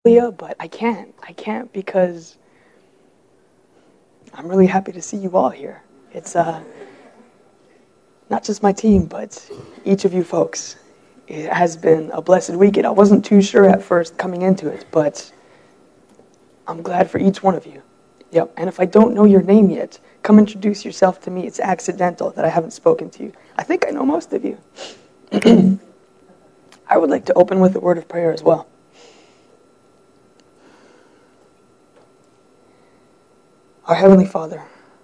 but I can't. I can't because I'm really happy to see you all here. It's not just my team, but each of you folks. It has been a blessed weekend. I wasn't too sure at first coming into it, but I'm glad for each one of you. Yep. And if I don't know your name yet, come introduce yourself to me. It's accidental that I haven't spoken to you. I think I know most of you. I would like to open with a word of prayer as well. Our Heavenly Father,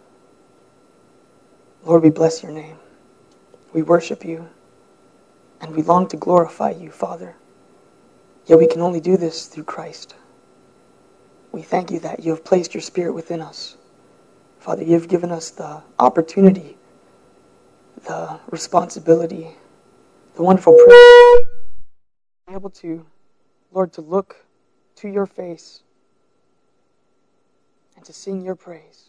Lord, we bless your name. We worship you, and we long to glorify you, Father. Yet we can only do this through Christ. We thank you that you have placed your Spirit within us. Father, you have given us the opportunity, the responsibility, the wonderful privilege to be able to, Lord, to look to your face and to sing your praise.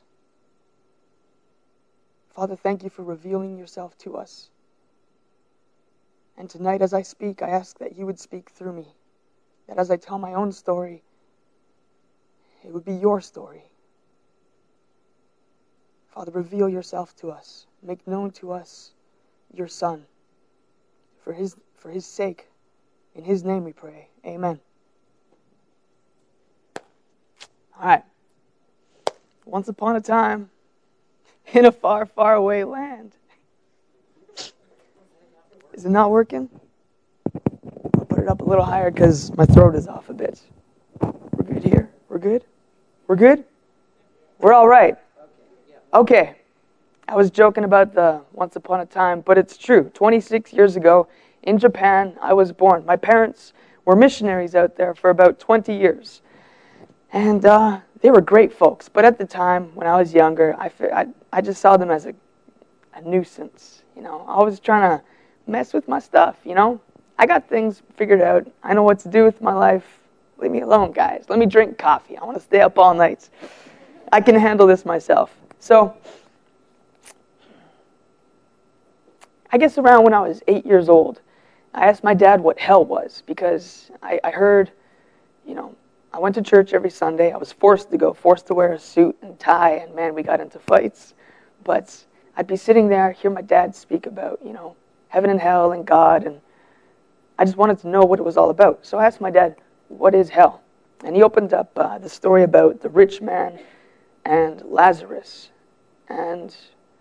Father, thank you for revealing yourself to us. And tonight as I speak, I ask that you would speak through me. That as I tell my own story, it would be your story. Father, reveal yourself to us. Make known to us your Son. For his sake, in his name we pray. Amen. All right. Once upon a time, in a far, far away land. Is it not working? I'll put it up a little higher because my throat is off a bit. We're good here? We're good? We're good? We're all right. Okay. I was joking about the once upon a time, but it's true. 26 years ago, in Japan, I was born. My parents were missionaries out there for about 20 years. And they were great folks. But at the time, when I was younger, I just saw them as a nuisance. You know, I was trying to mess with my stuff, you know. I got things figured out. I know what to do with my life. Leave me alone, guys. Let me drink coffee. I want to stay up all night. I can handle this myself. So, I guess around when I was 8 years old, I asked my dad what hell was because I heard, you know, I went to church every Sunday. I was forced to go, forced to wear a suit and tie, and man, we got into fights. But I'd be sitting there, hear my dad speak about, you know, heaven and hell and God, and I just wanted to know what it was all about. So I asked my dad, what is hell? And he opened up the story about the rich man and Lazarus. And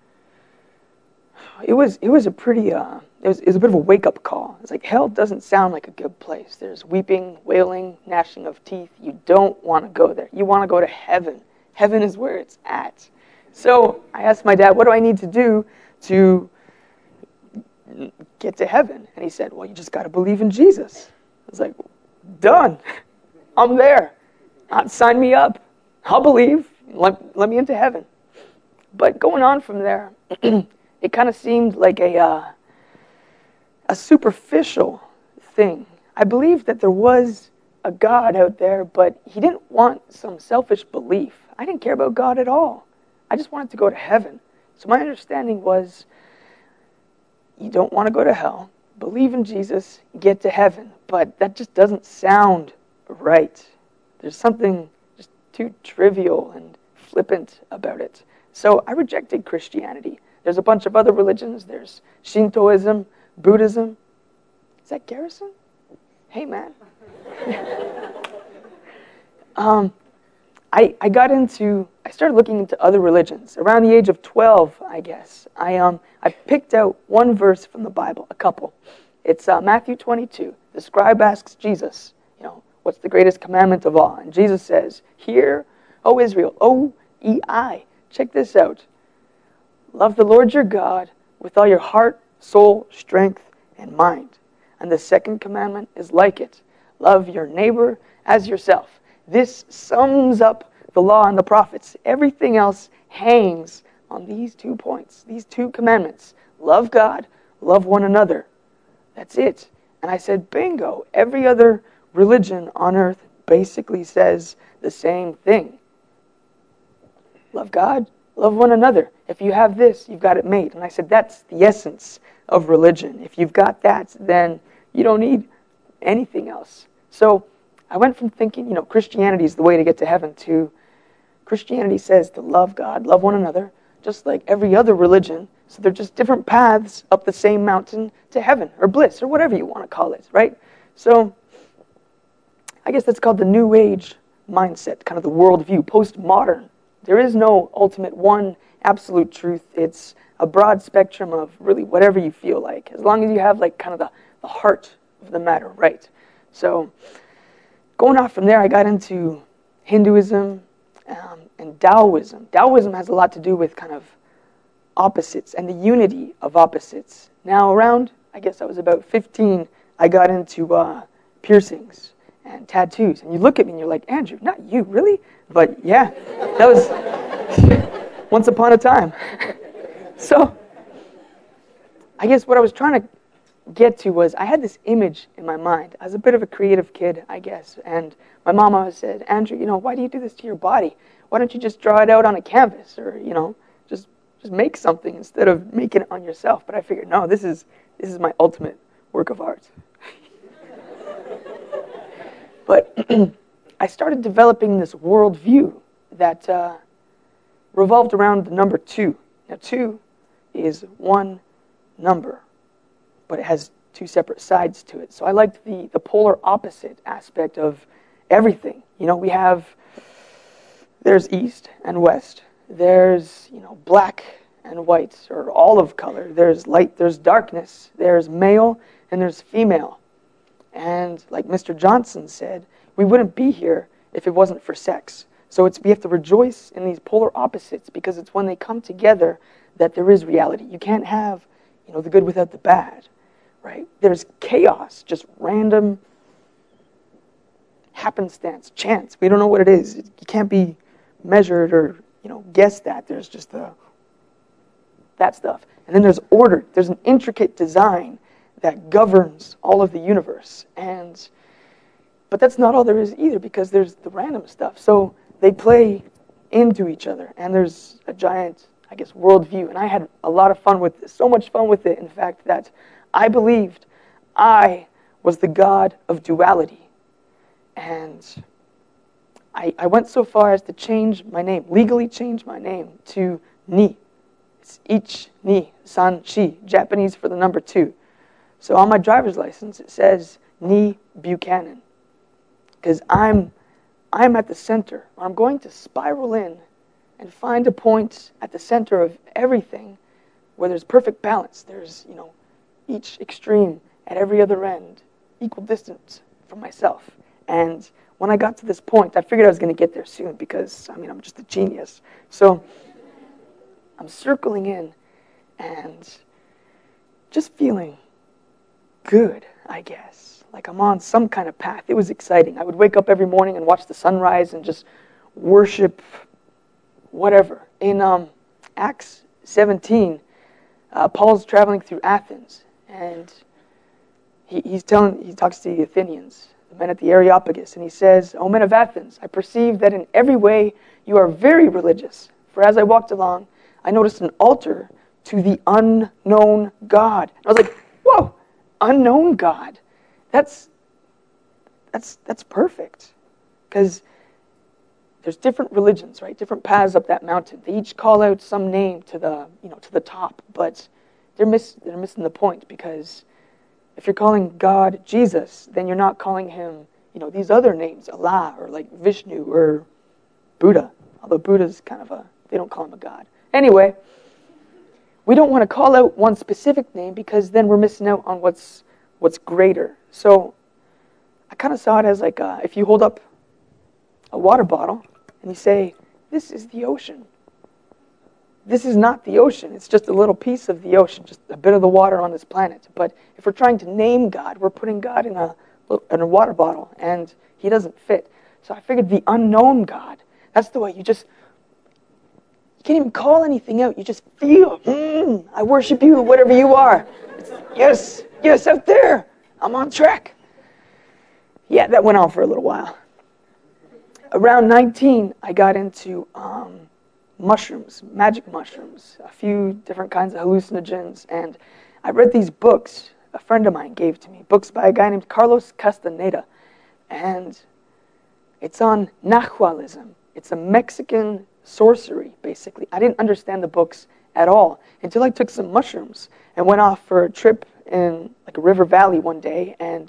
it was a pretty, it was a bit of a wake-up call. It's like, hell doesn't sound like a good place. There's weeping, wailing, gnashing of teeth. You don't want to go there. You want to go to heaven. Heaven is where it's at. So I asked my dad, what do I need to do to get to heaven? And he said, well, you just got to believe in Jesus. I was like, done. I'm there. Sign me up. I'll believe. Let me into heaven. But going on from there, it kind of seemed like a superficial thing. I believed that there was a God out there, but he didn't want some selfish belief. I didn't care about God at all. I just wanted to go to heaven. So my understanding was, you don't want to go to hell, believe in Jesus, get to heaven. But that just doesn't sound right. There's something just too trivial and flippant about it. So I rejected Christianity. There's a bunch of other religions. There's Shintoism, Buddhism. Is that Garrison? Hey, man. I started looking into other religions. Around the age of 12, I guess, I picked out one verse from the Bible, a couple. It's Matthew 22. The scribe asks Jesus, you know, what's the greatest commandment of all? And Jesus says, hear, O Israel, O-E-I. Check this out. Love the Lord your God with all your heart, soul, strength, and mind. And the second commandment is like it. Love your neighbor as yourself. This sums up the law and the prophets. Everything else hangs on these 2 points, these 2 commandments. Love God, love one another. That's it. And I said, bingo. Every other religion on earth basically says the same thing. Love God, love one another. If you have this, you've got it made. And I said, that's the essence of religion. If you've got that, then you don't need anything else. So I went from thinking, Christianity is the way to get to heaven to Christianity says to love God, love one another, just like every other religion. So they're just different paths up the same mountain to heaven or bliss or whatever you want to call it, right? So I guess that's called the New Age mindset, kind of the worldview, postmodern. There is no ultimate one absolute truth. It's a broad spectrum of really whatever you feel like, as long as you have like kind of the heart of the matter right. So going off from there, I got into Hinduism and Taoism. Taoism has a lot to do with kind of opposites and the unity of opposites. Now around, I guess I was about 15, I got into piercings and tattoos. And you look at me and you're like, Andrew, not you, really? But yeah, that was once upon a time. So I guess what I was trying to get to was I had this image in my mind. I was a bit of a creative kid, I guess. And my mom always said, Andrew, why do you do this to your body? Why don't you just draw it out on a canvas or, just make something instead of making it on yourself? But I figured, no, this is my ultimate work of art. But I started developing this worldview that revolved around the number 2. Now, 2 is one number, but it has 2 separate sides to it. So I liked the polar opposite aspect of everything. There's east and west. There's, black and white, or olive color. There's light, there's darkness. There's male and there's female. And like Mr. Johnson said, we wouldn't be here if it wasn't for sex. So we have to rejoice in these polar opposites because it's when they come together that there is reality. You can't have, the good without the bad, right? There's chaos, just random happenstance, chance. We don't know what it is. It can't be measured or, guessed at. There's just that stuff. And then there's order. There's an intricate design that governs all of the universe. But that's not all there is either, because there's the random stuff. So they play into each other, and there's a giant, I guess, worldview. And I had a lot of fun with this, so much fun with it, in fact, that I believed I was the god of duality. And I went so far as to change my name, legally change my name to Ni. It's Ich, Ni, San, Shi, Japanese for the number 2. So on my driver's license, it says Ni Buchanan. Because I'm at the center. I'm going to spiral in and find a point at the center of everything where there's perfect balance. There's, each extreme at every other end, equal distance from myself. And when I got to this point, I figured I was going to get there soon because, I'm just a genius. So I'm circling in and just feeling good, I guess. Like I'm on some kind of path. It was exciting. I would wake up every morning and watch the sunrise and just worship whatever. In Acts 17, Paul's traveling through Athens, and he talks to the Athenians, the men at the Areopagus, and he says, O men of Athens, I perceive that in every way you are very religious. For as I walked along, I noticed an altar to the unknown God. And I was like, whoa, unknown God. That's perfect. Because there's different religions, right? Different paths up that mountain. They each call out some name to the top, but they're missing the point, because if you're calling God Jesus, then you're not calling him, these other names, Allah or like Vishnu or Buddha. Although Buddha's kind of they don't call him a god. Anyway, we don't want to call out one specific name because then we're missing out on what's greater. So I kind of saw it as like if you hold up a water bottle and you say, this is the ocean. This is not the ocean. It's just a little piece of the ocean, just a bit of the water on this planet. But if we're trying to name God, we're putting God in a water bottle, and he doesn't fit. So I figured the unknown God, that's the way you can't even call anything out. You just feel, I worship you, whatever you are. Yes, out there. I'm on track. Yeah, that went on for a little while. Around 19, I got into mushrooms, magic mushrooms, a few different kinds of hallucinogens, and I read these books a friend of mine gave to me, books by a guy named Carlos Castaneda, and It's on Nahualism. It's a Mexican sorcery, basically. I didn't understand the books at all until I took some mushrooms and went off for a trip in like a river valley one day, and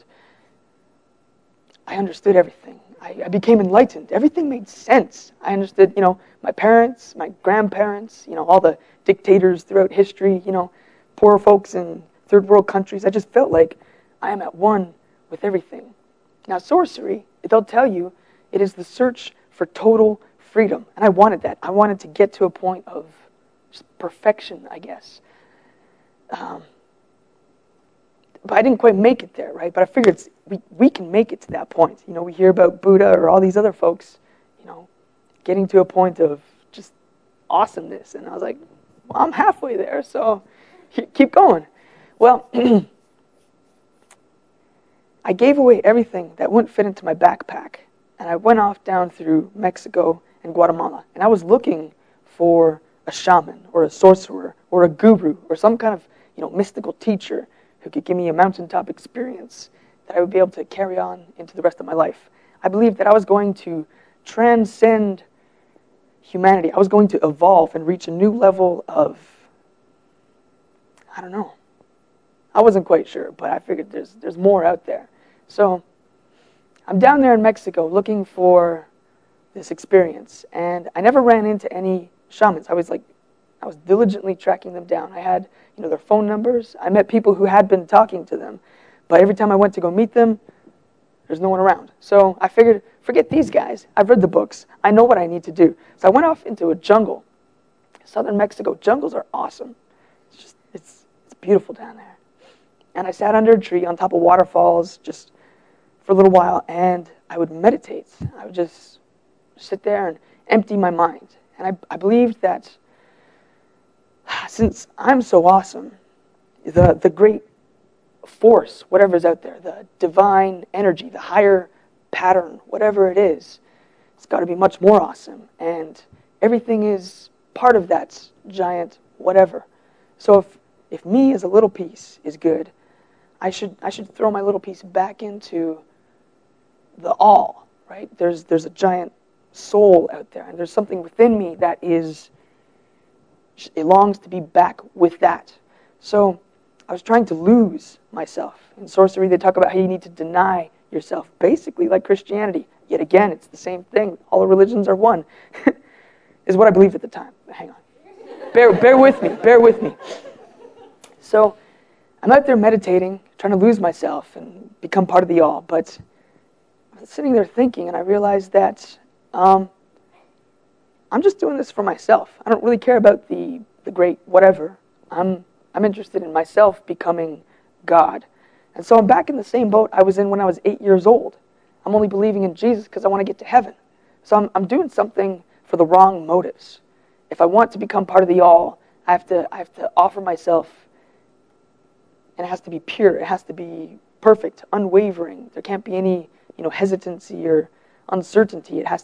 I understood everything. I became enlightened. Everything made sense. I understood, my parents, my grandparents, all the dictators throughout history, poor folks in third world countries. I just felt like I am at one with everything. Now, sorcery, they'll tell you, it is the search for total freedom. And I wanted that. I wanted to get to a point of just perfection, I guess. But I didn't quite make it there, right? But I figured we can make it to that point. We hear about Buddha or all these other folks, getting to a point of just awesomeness. And I was like, well, I'm halfway there, so keep going. Well, I gave away everything that wouldn't fit into my backpack. And I went off down through Mexico and Guatemala. And I was looking for a shaman or a sorcerer or a guru or some kind of, mystical teacher who could give me a mountaintop experience that I would be able to carry on into the rest of my life. I believed that I was going to transcend humanity. I was going to evolve and reach a new level of, I don't know. I wasn't quite sure, but I figured there's more out there. So I'm down there in Mexico looking for this experience, and I never ran into any shamans. I was diligently tracking them down. I had, their phone numbers. I met people who had been talking to them, but every time I went to go meet them, there's no one around. So I figured, forget these guys. I've read the books. I know what I need to do. So I went off into a jungle. Southern Mexico, jungles are awesome. It's beautiful down there. And I sat under a tree on top of waterfalls just for a little while, and I would meditate. I would just sit there and empty my mind. And I believed that since I'm so awesome, the great force, whatever's out there, the divine energy, the higher pattern, whatever it is, it's got to be much more awesome. And everything is part of that giant whatever. So if me as a little piece is good, I should throw my little piece back into the all, right? There's a giant soul out there, and there's something within me that it longs to be back with that. So I was trying to lose myself. In sorcery, they talk about how you need to deny yourself, basically like Christianity. Yet again, it's the same thing. All the religions are one, is what I believed at the time. Hang on. Bear with me. So I'm out there meditating, trying to lose myself and become part of the all. But I was sitting there thinking, and I realized that I'm just doing this for myself. I don't really care about the great whatever. I'm interested in myself becoming God. And so I'm back in the same boat I was in when I was 8 years old. I'm only believing in Jesus because I want to get to heaven. So I'm doing something for the wrong motives. If I want to become part of the all, I have to offer myself, and it has to be pure. It has to be perfect, unwavering. There can't be any, hesitancy or uncertainty. It has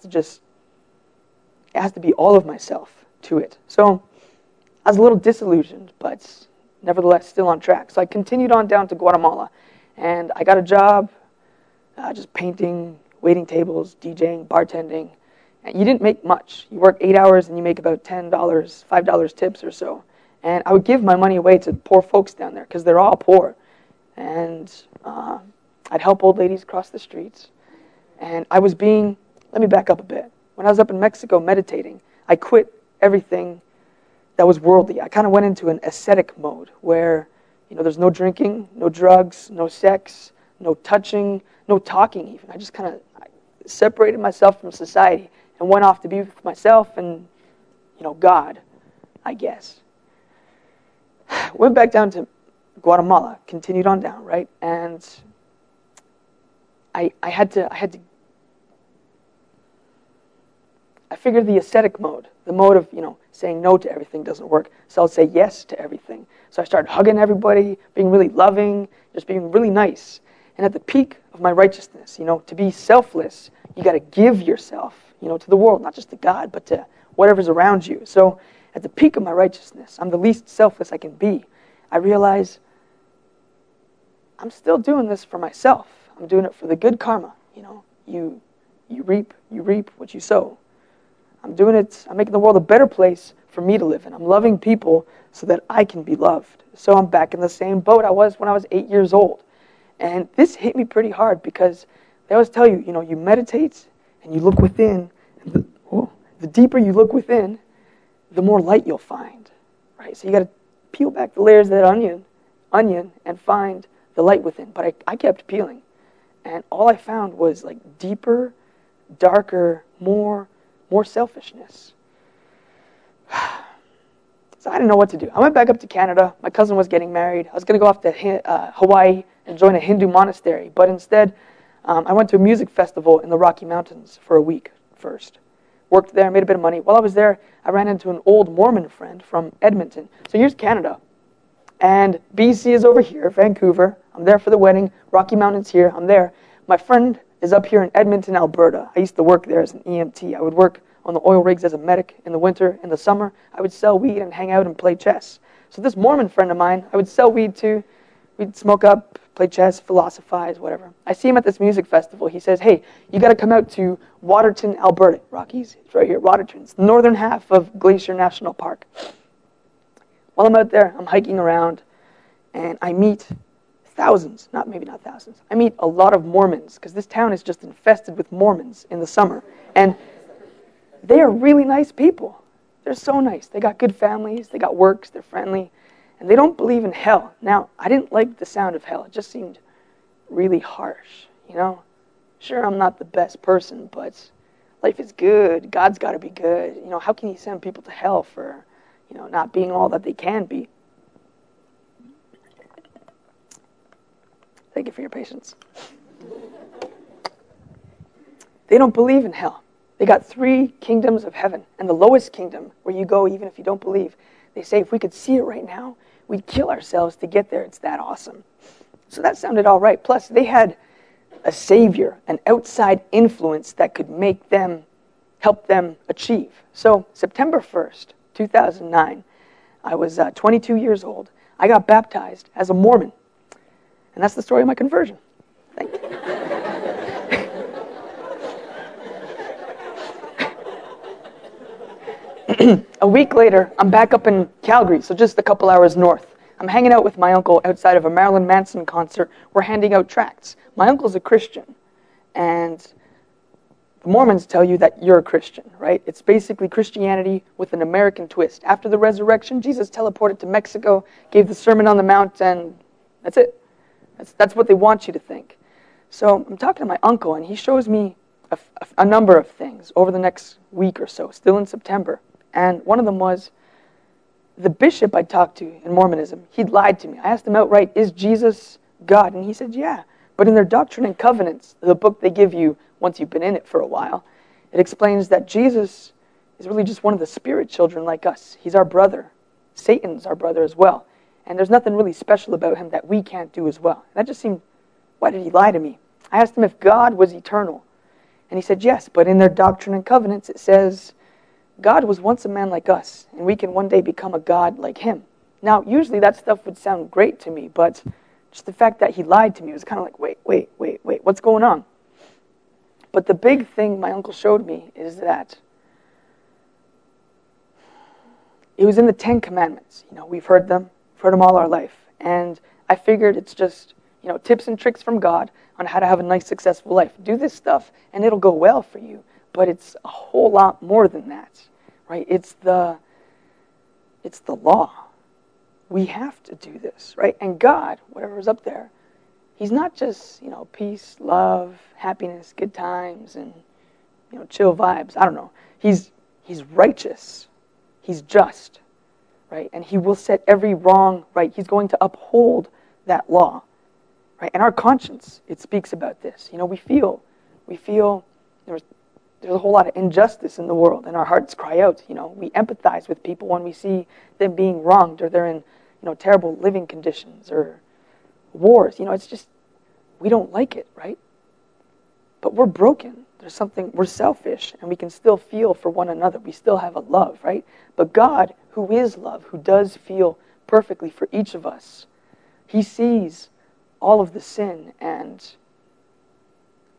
to be all of myself to it. So I was a little disillusioned, but nevertheless still on track. So I continued on down to Guatemala, and I got a job just painting, waiting tables, DJing, bartending. And you didn't make much. You work 8 hours and you make about $10, $5 tips or so. And I would give my money away to poor folks down there because they're all poor. And I'd help old ladies cross the streets. And let me back up a bit. When I was up in Mexico meditating, I quit everything that was worldly. I kind of went into an ascetic mode where, there's no drinking, no drugs, no sex, no touching, no talking even. I just kind of separated myself from society and went off to be with myself and, God, I guess. Went back down to Guatemala, continued on down, right? And I figured the ascetic mode, the mode of, saying no to everything doesn't work. So I'll say yes to everything. So I started hugging everybody, being really loving, just being really nice. And at the peak of my righteousness, to be selfless, you got to give yourself, to the world, not just to God, but to whatever's around you. So at the peak of my righteousness, I'm the least selfless I can be. I realize I'm still doing this for myself. I'm doing it for the good karma. You you reap what you sow. I'm doing it, I'm making the world a better place for me to live in. I'm loving people so that I can be loved. So I'm back in the same boat I was when I was 8 years old. And this hit me pretty hard because they always tell you, you meditate and you look within. And the deeper you look within, the more light you'll find. Right? So you got to peel back the layers of that onion and find the light within. But I kept peeling. And all I found was like deeper, darker, more selfishness. So I didn't know what to do. I went back up to Canada. My cousin was getting married. I was going to go off to Hawaii and join a Hindu monastery. But instead, I went to a music festival in the Rocky Mountains for a week first. Worked there, made a bit of money. While I was there, I ran into an old Mormon friend from Edmonton. So here's Canada. And BC is over here, Vancouver. I'm there for the wedding. Rocky Mountains here. I'm there. My friend is up here in Edmonton, Alberta. I used to work there as an EMT. I would work on the oil rigs as a medic in the winter. In the summer, I would sell weed and hang out and play chess. So this Mormon friend of mine, I would sell weed to. We'd smoke up, play chess, philosophize, whatever. I see him at this music festival. He says, hey, you got to come out to Waterton, Alberta. Rockies, it's right here, Waterton. It's the northern half of Glacier National Park. While I'm out there, I'm hiking around, and I meet thousands, maybe not thousands. I meet a lot of Mormons, because this town is just infested with Mormons in the summer. And they are really nice people. They're so nice. They got good families. They got works. They're friendly. And they don't believe in hell. Now, I didn't like the sound of hell. It just seemed really harsh, Sure, I'm not the best person, but life is good. God's got to be good. How can he send people to hell for, not being all that they can be? Thank you for your patience. They don't believe in hell. They got 3 kingdoms of heaven. And the lowest kingdom, where you go even if you don't believe, they say if we could see it right now, we'd kill ourselves to get there. It's that awesome. So that sounded all right. Plus, they had a savior, an outside influence that could help them achieve. So September 1st, 2009, I was 22 years old. I got baptized as a Mormon. And that's the story of my conversion. Thank you. A week later, I'm back up in Calgary, so just a couple hours north. I'm hanging out with my uncle outside of a Marilyn Manson concert. We're handing out tracts. My uncle's a Christian, and the Mormons tell you that you're a Christian, right? It's basically Christianity with an American twist. After the resurrection, Jesus teleported to Mexico, gave the Sermon on the Mount, and that's it. That's what they want you to think. So I'm talking to my uncle, and he shows me a number of things over the next week or so, still in September. And one of them was the bishop I talked to in Mormonism. He'd lied to me. I asked him outright, is Jesus God? And he said, yeah. But in their Doctrine and Covenants, the book they give you once you've been in it for a while, it explains that Jesus is really just one of the spirit children like us. He's our brother. Satan's our brother as well. And there's nothing really special about him that we can't do as well. And that just seemed, why did he lie to me? I asked him if God was eternal. And he said, yes, but in their Doctrine and Covenants it says, God was once a man like us, and we can one day become a God like him. Now, usually that stuff would sound great to me, but just the fact that he lied to me was kind of like, wait, what's going on? But the big thing my uncle showed me is that it was in the 10 Commandments. We've heard them all our life. And I figured it's just, tips and tricks from God on how to have a nice, successful life. Do this stuff, and it'll go well for you. But it's a whole lot more than that, right? It's the law. We have to do this, right? And God, whatever's up there, he's not just, peace, love, happiness, good times, and, chill vibes. I don't know. He's righteous. He's just, right? And he will set every wrong right. He's going to uphold that law, right? And our conscience, it speaks about this. We feel there's a whole lot of injustice in the world, and our hearts cry out. We empathize with people when we see them being wronged, or they're in, terrible living conditions, or wars. It's just, we don't like it, right? But we're broken. We're selfish, and we can still feel for one another. We still have a love, right? But God, who is love, who does feel perfectly for each of us, he sees all of the sin, and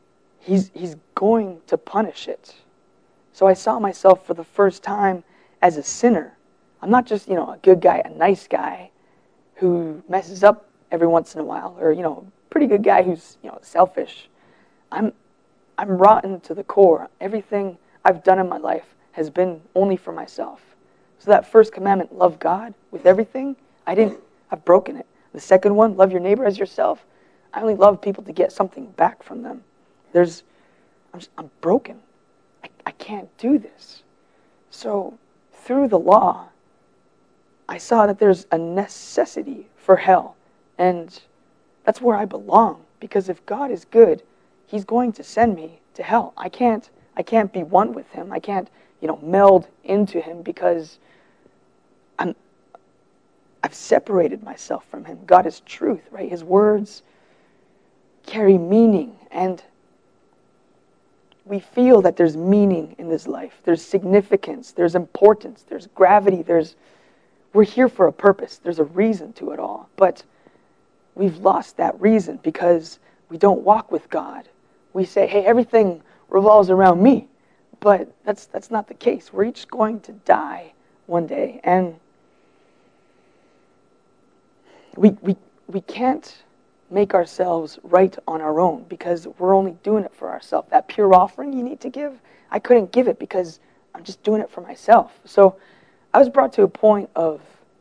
He's going to punish it. So I saw myself for the first time as a sinner. I'm not just, a good guy, a nice guy who messes up every once in a while, or, pretty good guy who's, selfish. I'm rotten to the core. Everything I've done in my life has been only for myself. So that first commandment, love God with everything, I've broken it. The second one, love your neighbor as yourself, I only love people to get something back from them. I'm broken. I can't do this. So through the law, I saw that there's a necessity for hell. And that's where I belong. Because if God is good, He's going to send me to hell. I can't be one with Him. I can't, meld into Him because I've separated myself from Him. God is truth, right? His words carry meaning, and we feel that there's meaning in this life. There's significance, there's importance, there's gravity, we're here for a purpose. There's a reason to it all. But we've lost that reason because we don't walk with God. We say, hey, everything revolves around me. But that's not the case. We're each going to die one day. And we can't make ourselves right on our own because we're only doing it for ourselves. That pure offering you need to give, I couldn't give it because I'm just doing it for myself. So I was brought to a point of,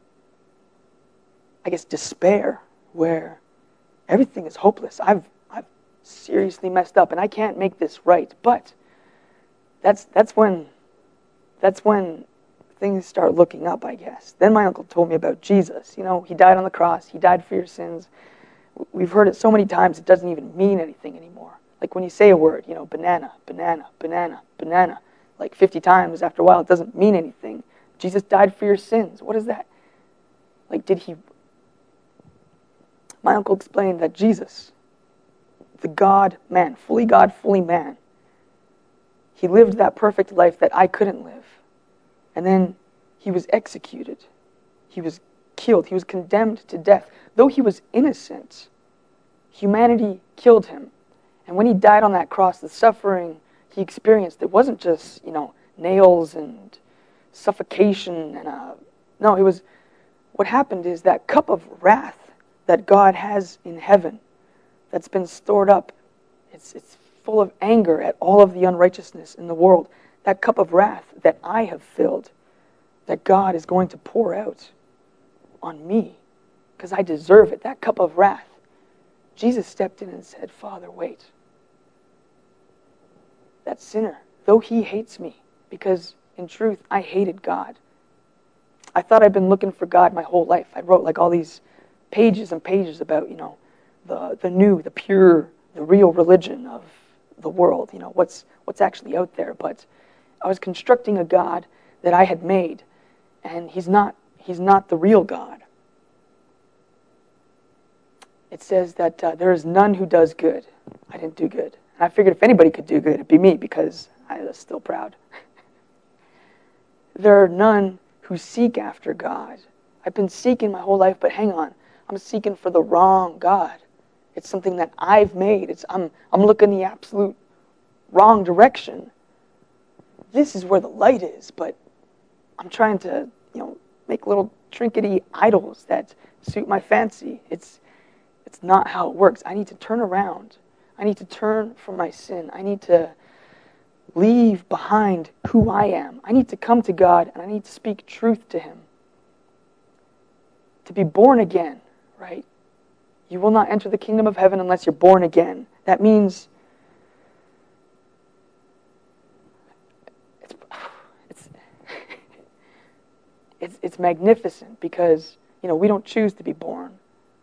despair where everything is hopeless. I've seriously messed up and I can't make this right. But that's when things start looking up, I guess. Then my uncle told me about Jesus. He died on the cross. He died for your sins. We've heard it so many times it doesn't even mean anything anymore. Like when you say a word, banana, banana, banana, banana, like 50 times, after a while it doesn't mean anything. Jesus died for your sins. What is that? My uncle explained that Jesus, the God-man, fully God, fully man, He lived that perfect life that I couldn't live. And then He was executed. He was killed. He was condemned to death. Though He was innocent, humanity killed Him. And when He died on that cross, the suffering He experienced, it wasn't just, nails and suffocation. No, it was, what happened is that cup of wrath that God has in heaven that's been stored up, it's full of anger at all of the unrighteousness in the world. That cup of wrath that I have filled, that God is going to pour out on me because I deserve it, that cup of wrath. Jesus stepped in and said, Father, wait. That sinner, though he hates me, because in truth, I hated God. I thought I'd been looking for God my whole life. I wrote all these pages and pages about, the new, the pure, the real religion of the world, what's actually out there. But I was constructing a God that I had made, and He's not the real God. It says that there is none who does good. I didn't do good. And I figured if anybody could do good, it'd be me, because I was still proud. There are none who seek after God. I've been seeking my whole life, but hang on. I'm seeking for the wrong God. It's something that I've made. I'm looking the absolute wrong direction. This is where the light is, but I'm trying to, make little trinkety idols that suit my fancy. It's not how it works. I need to turn around. I need to turn from my sin. I need to leave behind who I am. I need to come to God, and I need to speak truth to Him. To be born again, right? You will not enter the kingdom of heaven unless you're born again. That means it's magnificent because, we don't choose to be born.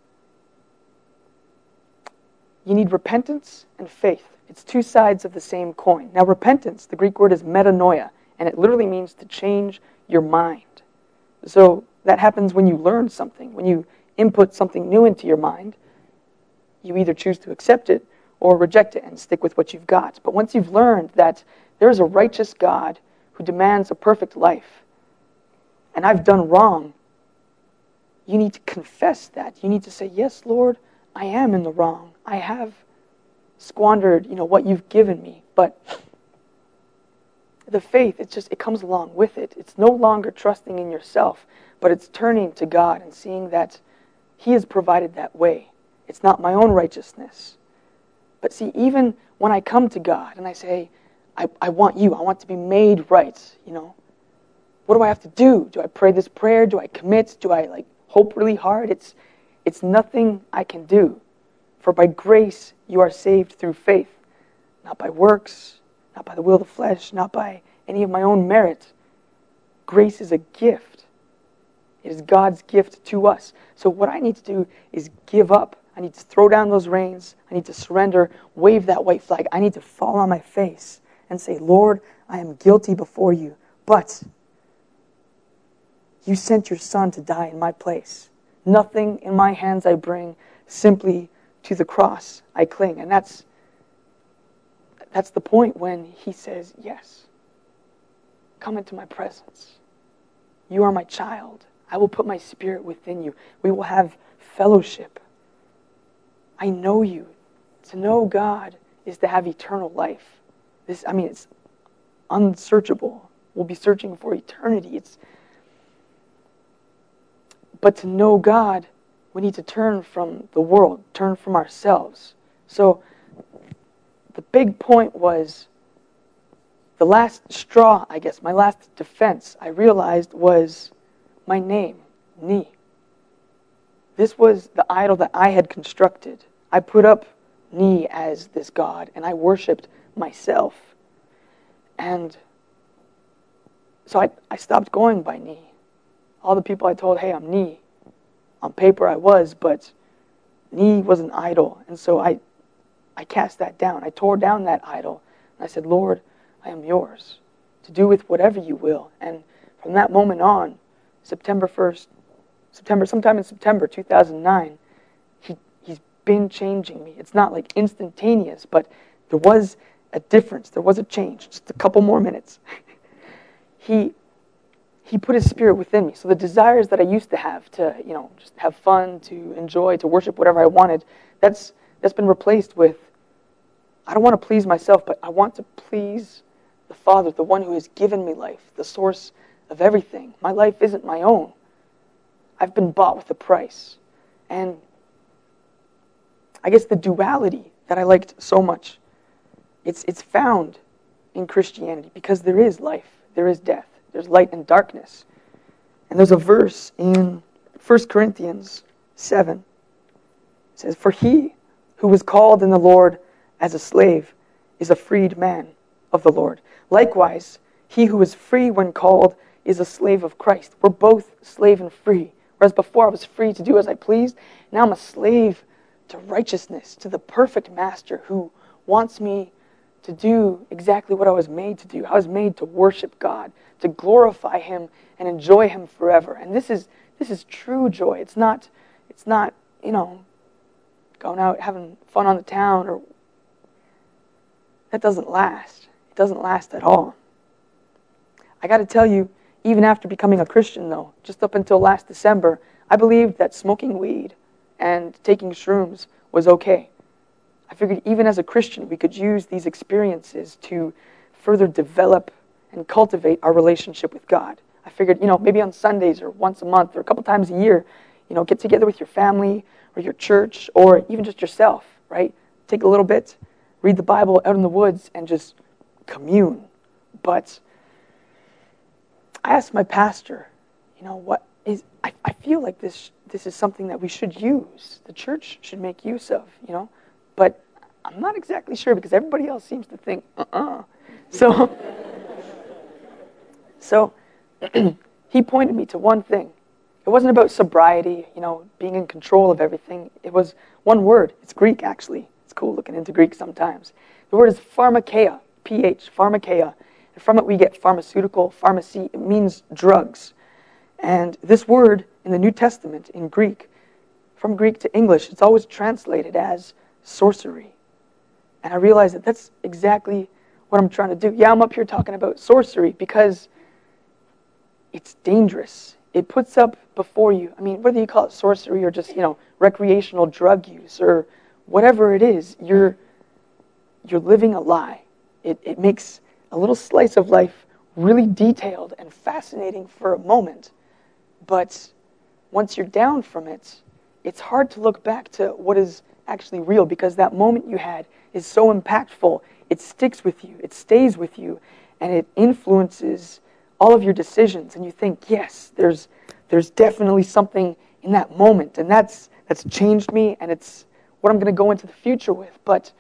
You need repentance and faith. It's two sides of the same coin. Now, repentance, the Greek word is metanoia, and it literally means to change your mind. So that happens when you learn something. When you input something new into your mind, you either choose to accept it or reject it and stick with what you've got. But once you've learned that there is a righteous God who demands a perfect life, and I've done wrong, you need to confess that. You need to say, yes, Lord, I am in the wrong. I have squandered, what you've given me. But the faith, it comes along with it. It's no longer trusting in yourself, but it's turning to God and seeing that He has provided that way. It's not my own righteousness. But see, even when I come to God and I say, I want you, I want to be made right, what do I have to do? Do I pray this prayer? Do I commit? Do I hope really hard? It's nothing I can do. For by grace you are saved through faith, not by works, not by the will of the flesh, not by any of my own merit. Grace is a gift. It is God's gift to us. So what I need to do is give up. I need to throw down those reins. I need to surrender, wave that white flag. I need to fall on my face and say, Lord, I am guilty before you, but you sent your Son to die in my place. Nothing in my hands I bring, simply to the cross I cling. And that's the point when He says, yes, come into my presence. You are my child. I will put my Spirit within you. We will have fellowship. I know you. To know God is to have eternal life. It's unsearchable. We'll be searching for eternity. But to know God, we need to turn from the world, turn from ourselves. So the big point was, the last straw, I guess, my last defense, I realized was my name, Ni. This was the idol that I had constructed. I put up Ni as this God, and I worshipped myself. And so I stopped going by Ni. All the people I told, hey, I'm Ni. On paper I was, but Ni was an idol. And so I cast that down. I tore down that idol. And I said, Lord, I am yours, to do with whatever you will. And from that moment on, sometime in September 2009, he's been changing me. It's not instantaneous, but there was a difference. There was a change. Just a couple more minutes. He put His Spirit within me. So the desires that I used to have to, just have fun, to enjoy, to worship whatever I wanted, that's been replaced with, I don't want to please myself, but I want to please the Father, the one who has given me life, the source of everything. My life isn't my own. I've been bought with a price. And I guess the duality that I liked so much, it's found in Christianity, because there is life, there is death, there's light and darkness. And there's a verse in 1 Corinthians 7. It says, for he who was called in the Lord as a slave is a freed man of the Lord. Likewise, he who is free when called is a slave of Christ. We're both slave and free. Whereas before I was free to do as I pleased, now I'm a slave to righteousness, to the perfect master who wants me to do exactly what I was made to do. I was made to worship God, to glorify Him and enjoy Him forever. And this is true joy. It's not going out having fun on the town, or that doesn't last. It doesn't last at all. I got to tell you, even after becoming a Christian, though, just up until last December, I believed that smoking weed and taking shrooms was okay. I figured even as a Christian, we could use these experiences to further develop and cultivate our relationship with God. I figured, maybe on Sundays or once a month or a couple times a year, get together with your family or your church or even just yourself, right? Take a little bit, read the Bible out in the woods and just commune. But I asked my pastor, I feel like this is something that we should use. The church should make use of, But I'm not exactly sure because everybody else seems to think, So he pointed me to one thing. It wasn't about sobriety, being in control of everything. It was one word. It's Greek, actually. It's cool looking into Greek sometimes. The word is pharmakeia, P-H, pharmakeia. And from it we get pharmaceutical, pharmacy. It means drugs. And this word in the New Testament, in Greek, from Greek to English, it's always translated as sorcery. And I realized that that's exactly what I'm trying to do. Yeah, I'm up here talking about sorcery because it's dangerous. It puts up before you, whether you call it sorcery or just, recreational drug use or whatever it is, you're you're living a lie. It makes a little slice of life really detailed and fascinating for a moment. But once you're down from it, it's hard to look back to what is actually real, because that moment you had is so impactful. It sticks with you. It stays with you. And it influences all of your decisions. And you think, yes, there's definitely something in that moment. And that's changed me, and it's what I'm going to go into the future with. But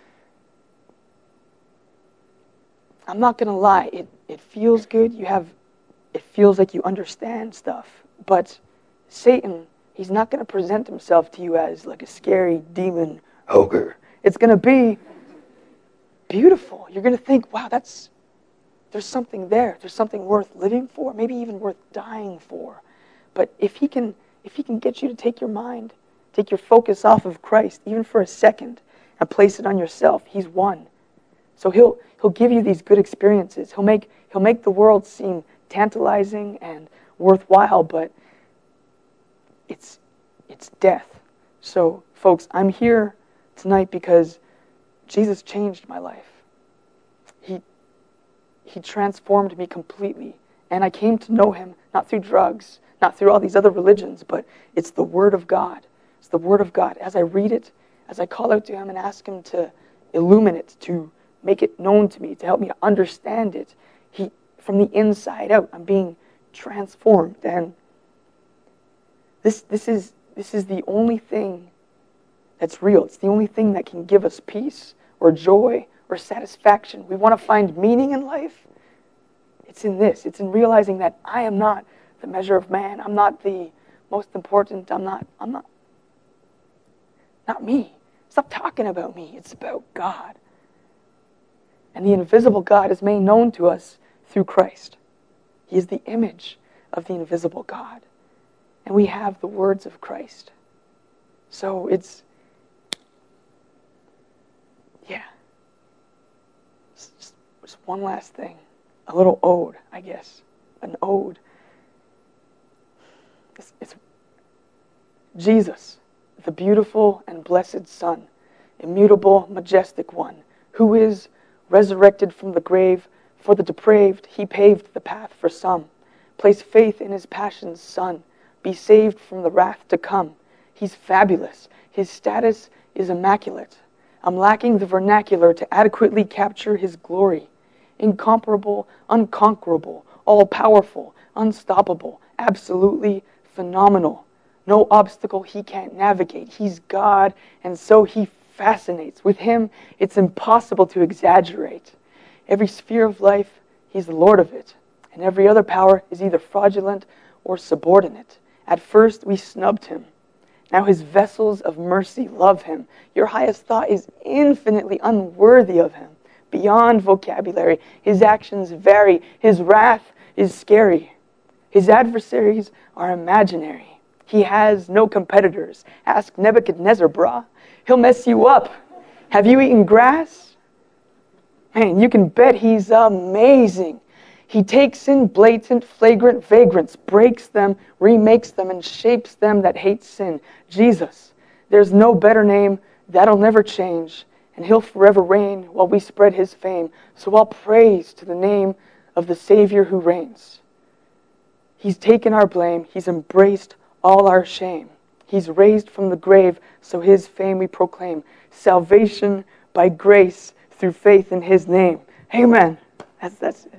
I'm not going to lie. It feels good. It feels like you understand stuff. But Satan, he's not going to present himself to you as like a scary demon ogre. It's going to be beautiful. You're going to think, wow, there's something there. There's something worth living for, maybe even worth dying for. But if he can get you to take your mind, take your focus off of Christ, even for a second, and place it on yourself, he's won. So he'll give you these good experiences. He'll make the world seem tantalizing and worthwhile, but it's death. So, folks, I'm here tonight because Jesus changed my life. He transformed me completely. And I came to know him not through drugs, not through all these other religions, but it's the Word of God. It's the Word of God. As I read it, as I call out to him and ask him to illuminate it, to make it known to me, to help me to understand it, from the inside out, I'm being transformed. And this is the only thing that's real. It's the only thing that can give us peace or joy or satisfaction. We want to find meaning in life. It's in this. It's in realizing that I am not the measure of man. I'm not the most important. I'm not me. Stop talking about me. It's about God. And the invisible God is made known to us through Christ. He is the image of the invisible God. And we have the words of Christ. So it's just one last thing. A little ode, I guess. An ode. It's Jesus, the beautiful and blessed Son, immutable, majestic one, who is resurrected from the grave. For the depraved, he paved the path for some. Place faith in his passion's Son. Be saved from the wrath to come. He's fabulous. His status is immaculate. I'm lacking the vernacular to adequately capture his glory. Incomparable, unconquerable, all-powerful, unstoppable, absolutely phenomenal. No obstacle he can't navigate. He's God, and so he fascinates. With him, it's impossible to exaggerate. Every sphere of life, he's the Lord of it. And every other power is either fraudulent or subordinate. At first, we snubbed him. Now his vessels of mercy love him. Your highest thought is infinitely unworthy of him. Beyond vocabulary, his actions vary. His wrath is scary. His adversaries are imaginary. He has no competitors. Ask Nebuchadnezzar, brah. He'll mess you up. Have you eaten grass? Man, you can bet he's amazing. He takes in blatant, flagrant vagrants, breaks them, remakes them, and shapes them that hate sin. Jesus. There's no better name. That'll never change. And he'll forever reign while we spread his fame. So all praise to the name of the Savior who reigns. He's taken our blame. He's embraced all our shame. He's raised from the grave, so his fame we proclaim. Salvation by grace through faith in his name. Amen. That's it.